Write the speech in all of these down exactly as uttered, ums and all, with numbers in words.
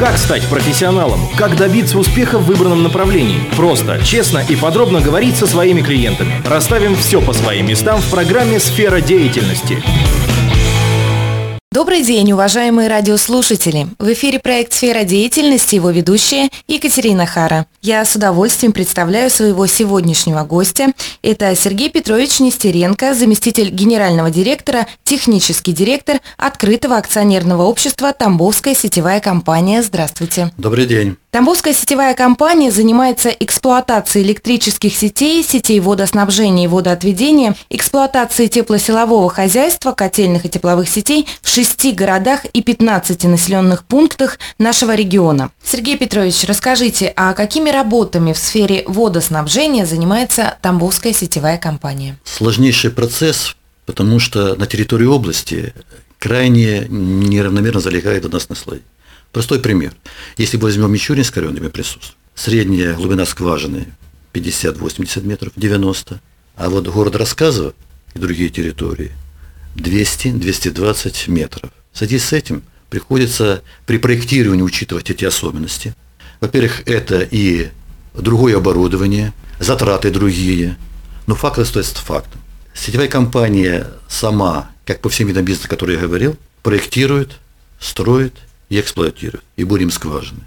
Как стать профессионалом? Как добиться успеха в выбранном направлении? Просто, честно и подробно говорить со своими клиентами. Расставим все по своим местам в программе «Сфера деятельности». Добрый день, уважаемые радиослушатели! В эфире проект «Сфера деятельности», его ведущая Екатерина Хара. Я с удовольствием представляю своего сегодняшнего гостя. Это Сергей Петрович Нестеренко, заместитель генерального директора, технический директор открытого акционерного общества «Тамбовская сетевая компания». Здравствуйте. Добрый день. Тамбовская сетевая компания занимается эксплуатацией электрических сетей, сетей водоснабжения и водоотведения, эксплуатацией теплосилового хозяйства, котельных и тепловых сетей в шести городах и пятнадцати населенных пунктах нашего региона. Сергей Петрович, расскажите, а какими работами в сфере водоснабжения занимается Тамбовская сетевая компания? Сложнейший процесс, потому что на территории области крайне неравномерно залегает водоносный слой. Простой пример. Если мы возьмем Мичуринский район, где мы присутствуем, средняя глубина скважины пятьдесят-восемьдесят метров, девяносто, а вот город Рассказово и другие территории двести-двести двадцать метров. В связи с этим приходится при проектировании учитывать эти особенности. Во-первых, это и другое оборудование, затраты другие, но факт остается фактом. Сетевая компания сама, как по всем видам бизнеса, о которых я говорил, проектирует, строит и эксплуатирует, и бурим скважины.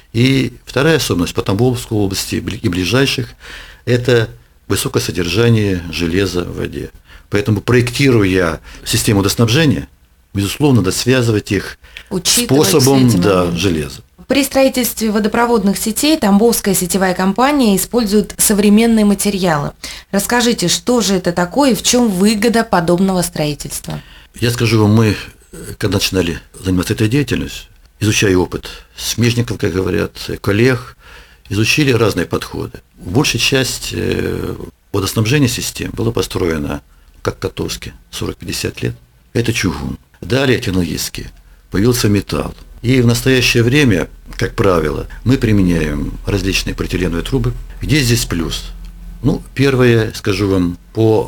И вторая особенность по Тамбовской области и ближайших – это высокое содержание железа в воде. Поэтому, проектируя систему водоснабжения, безусловно, надо связывать их учитывать способом да, железа. При строительстве водопроводных сетей Тамбовская сетевая компания использует современные материалы. Расскажите, что же это такое и в чем выгода подобного строительства? Я скажу вам, мы, когда начинали заниматься этой деятельностью, изучая опыт смежников, как говорят, коллег, изучили разные подходы. Большая часть водоснабжения систем была построена, как Котовске, сорок-пятьдесят лет. Это чугун. Далее технологически появился металл. И в настоящее время, как правило, мы применяем различные полиэтиленовые трубы. Где здесь плюс? Ну, первое, скажу вам, по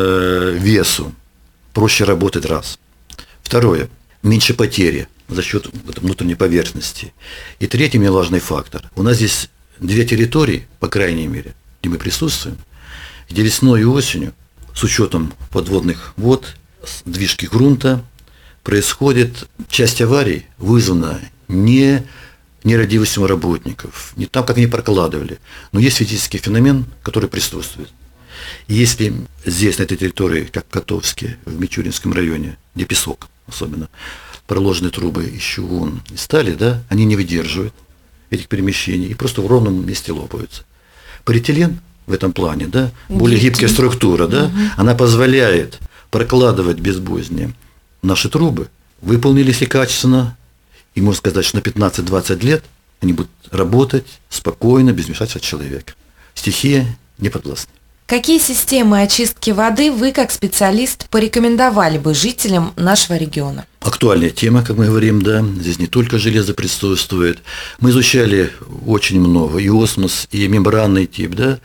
э, весу проще работать раз. Второе, меньше потери за счет внутренней поверхности. И третий немаловажный фактор. У нас здесь две территории, по крайней мере, где мы присутствуем, где весной и осенью, с учетом подводных вод, движки грунта, происходит часть аварий, вызвана не нерадивостью работников, не там, как они прокладывали, но есть физический феномен, который присутствует. И если здесь, на этой территории, как в Котовске, в Мичуринском районе, где песок особенно, проложены трубы из чугун и стали, да, они не выдерживают этих перемещений и просто в ровном месте лопаются. Полиэтилен в этом плане, да, более гибкая структура, да, угу. Она позволяет прокладывать безбоязненно наши трубы, выполнились и качественно, и можно сказать, что на пятнадцать-двадцать лет они будут работать спокойно, без вмешательства человека. Стихия не подвластна. Какие системы очистки воды вы, как специалист, порекомендовали бы жителям нашего региона? Актуальная тема, как мы говорим, да, здесь не только железо присутствует. Мы изучали очень много, и осмос, и мембранный тип, да,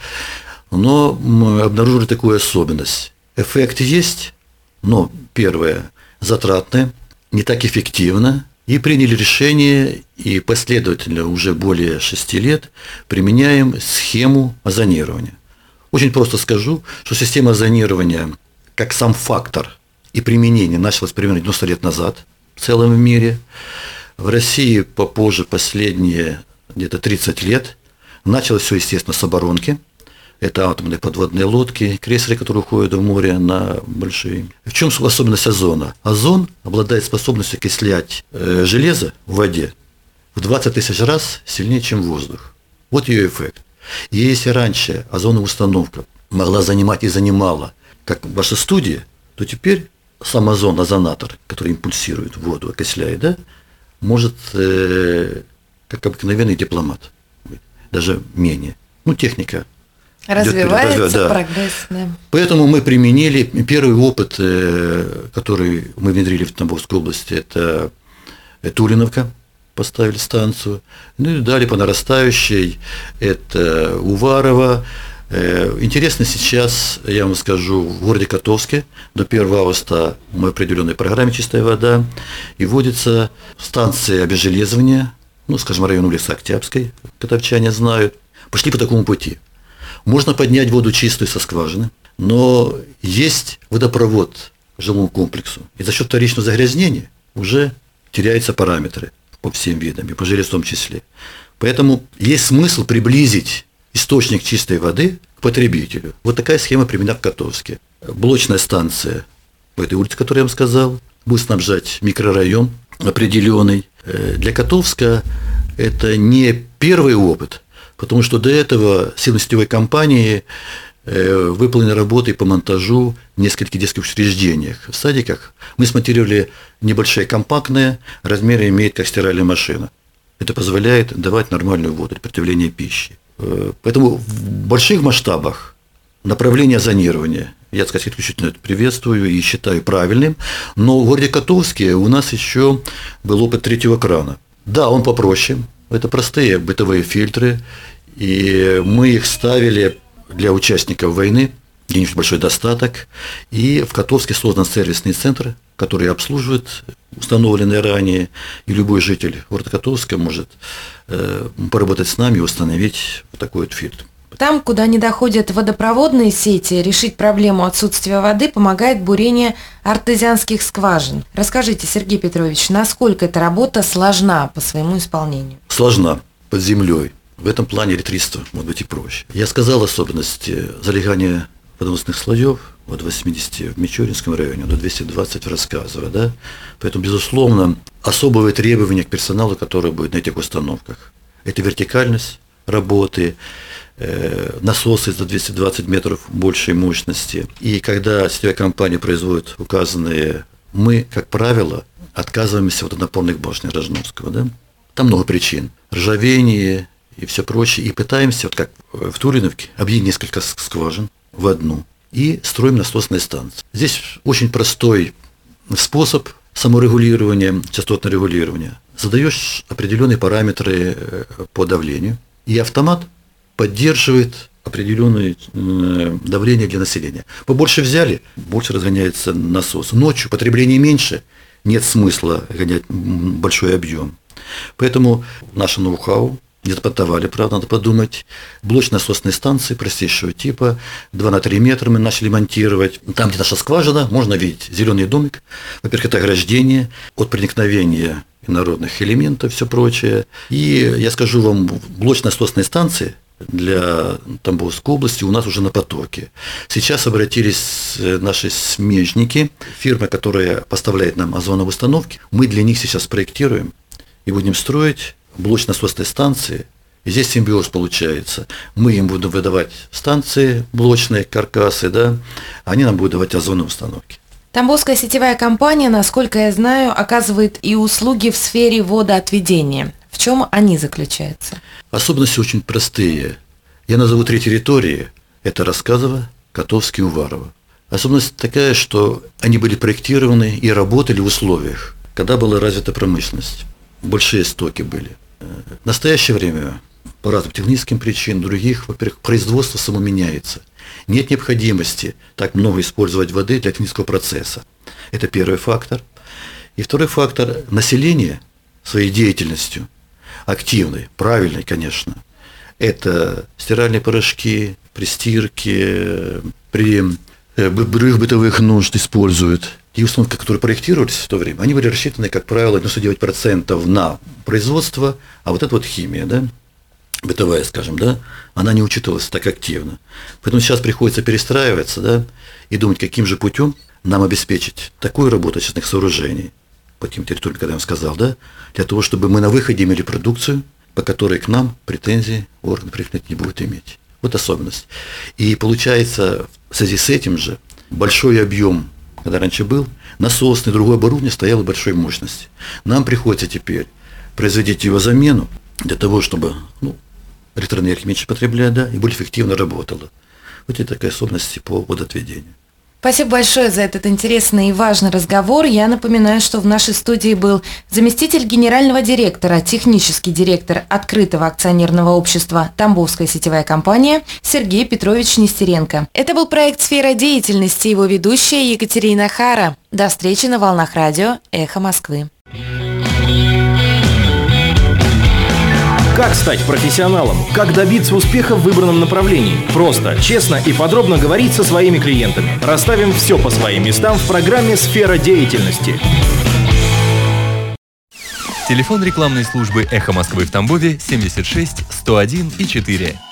но мы обнаружили такую особенность. Эффект есть, но первое, затратное, не так эффективно, и приняли решение, и последовательно уже более шести лет применяем схему озонирования. Очень просто скажу, что система озонирования, как сам фактор и применение, началась примерно девяносто лет назад в целом мире. В России попозже, последние где-то тридцать лет, началось все, естественно, с оборонки. Это атомные подводные лодки, крейсеры, которые уходят в море на большие. В чем особенность озона? Озон обладает способностью окислять э, железо в воде в двадцать тысяч раз сильнее, чем воздух. Вот ее эффект. И если раньше озоновая установка могла занимать и занимала, как ваша студия, то теперь сам озон, озонатор, который импульсирует воду, окисляет, да, может, э, как обыкновенный дипломат, даже менее. Ну, техника. Развивается идет, да. Прогресс. Да. Поэтому мы применили первый опыт, э, который мы внедрили в Тамбовской области, это Тулиновка. Поставили станцию, ну и далее по нарастающей, это Уварово. Интересно сейчас, я вам скажу, в городе Котовске до первого августа мы в определенной программе «Чистая вода» и вводится станция обезжелезывания ну, скажем, район улицы Октябрьской, котовчане знают, пошли по такому пути. Можно поднять воду чистую со скважины, но есть водопровод к жилому комплексу, и за счет вторичного загрязнения уже теряются параметры по всем видам, и по жилью в том числе. Поэтому есть смысл приблизить источник чистой воды к потребителю. Вот такая схема применена в Котовске. Блочная станция по этой улице, которую я вам сказал, будет снабжать микрорайон определенный. Для Котовска это не первый опыт, потому что до этого силами сетевой компании выполнены работы по монтажу в нескольких детских учреждениях. В садиках мы смонтировали небольшие, компактные, размеры имеет как стиральная машина. Это позволяет давать нормальную воду для приготовления пищи. Поэтому в больших масштабах направление зонирования я, так сказать, исключительно это приветствую и считаю правильным, но в городе Котовске у нас еще был опыт третьего крана. Да, он попроще, это простые бытовые фильтры, и мы их ставили для участников войны, где есть большой достаток, и в Котовске создан сервисный центр, который обслуживает установленные ранее, и любой житель города Котовска может э, поработать с нами и установить вот такой вот фильтр. Там, куда не доходят водопроводные сети, решить проблему отсутствия воды помогает бурение артезианских скважин. Расскажите, Сергей Петрович, насколько эта работа сложна по своему исполнению? Сложна, под землей. В этом плане электричество может быть и проще. Я сказал особенности залегания водоносных слоев от восьмидесяти в Мичуринском районе до двухсот двадцати в Рассказово, да? Поэтому, безусловно, особые требования к персоналу, который будет на этих установках. Это вертикальность работы, э, насосы за двести двадцать метров большей мощности. И когда сетевая компания производит указанные, мы, как правило, отказываемся от напорных башен Рожновского, да? Там много причин. Ржавение и все прочее. И пытаемся, вот как в Туриновке, объединить несколько скважин в одну. И строим насосные станции. Здесь очень простой способ саморегулирования, частотное регулирование. Задаешь определенные параметры по давлению, и автомат поддерживает определенное давление для населения. Побольше взяли, больше разгоняется насос. Ночью потребление меньше, нет смысла гонять большой объем. Поэтому наше ноу-хау, не запатентовали, правда, надо подумать. Блочно-насосные станции простейшего типа, два на три метра мы начали монтировать. Там, где наша скважина, можно видеть зеленый домик. Во-первых, это ограждение от проникновения инородных элементов, все прочее. И я скажу вам, блочно-насосные станции для Тамбовской области у нас уже на потоке. Сейчас обратились наши смежники, фирма, которая поставляет нам озоновые установки. Мы для них сейчас проектируем и будем строить блочно-насосные станции. И здесь симбиоз получается. Мы им будем выдавать станции, блочные каркасы, да, они нам будут давать озоновые установки. Тамбовская сетевая компания, насколько я знаю, оказывает и услуги в сфере водоотведения. В чем они заключаются? Особенности очень простые. Я назову три территории. Это Рассказово, Котовский, Уварово. Особенность такая, что они были проектированы и работали в условиях, когда была развита промышленность. Большие стоки были. В настоящее время, по разным техническим причинам, других, во-первых, производство само меняется. Нет необходимости так много использовать воды для технического процесса. Это первый фактор. И второй фактор – население своей деятельностью, активной, правильной, конечно. Это стиральные порошки, при стирке, при других бытовых нужд используют. И установки, которые проектировались в то время, они были рассчитаны, как правило, девяносто девять процентов на производство, а вот эта вот химия, да, бытовая, скажем, да, она не учитывалась так активно. Поэтому сейчас приходится перестраиваться, да, и думать, каким же путем нам обеспечить такую работу очистных сооружений, по тем территориям, когда я вам сказал, да, для того, чтобы мы на выходе имели продукцию, по которой к нам претензий органы правительства не будут иметь. Вот особенность. И получается, в связи с этим же, большой объем, когда раньше был, насосный, другое оборудование стояло большой мощности. Нам приходится теперь производить его замену для того, чтобы ну, электроэнергия меньше потреблять, да, и более эффективно работала. Вот это такая особенность по водоотведению. Спасибо большое за этот интересный и важный разговор. Я напоминаю, что в нашей студии был заместитель генерального директора, технический директор открытого акционерного общества «Тамбовская сетевая компания» Сергей Петрович Нестеренко. Это был проект «Сфера деятельности», его ведущая Екатерина Хара. До встречи на волнах радио «Эхо Москвы». Как стать профессионалом? Как добиться успеха в выбранном направлении? Просто, честно и подробно говорить со своими клиентами. Расставим все по своим местам в программе «Сфера деятельности». Телефон рекламной службы «Эхо Москвы» в Тамбове семьдесят шесть сто один и четыре.